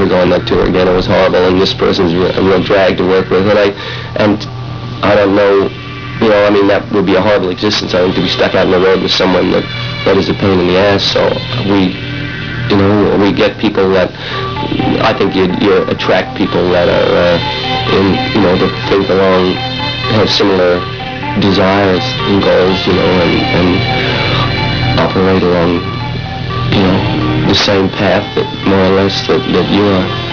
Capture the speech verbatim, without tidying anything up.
We're going that tour again. It was horrible, and this person's a real drag to work with. And I, and I don't know, you know, I mean, that would be a horrible existence, I think, to be stuck out on the road with someone that, that is a pain in the ass. So we, you know, we get people that, I think you you attract people that are, uh, in, you know, that think along, have similar desires and goals, you know, and, and operate along, you know, the same path that more or less that, that you are.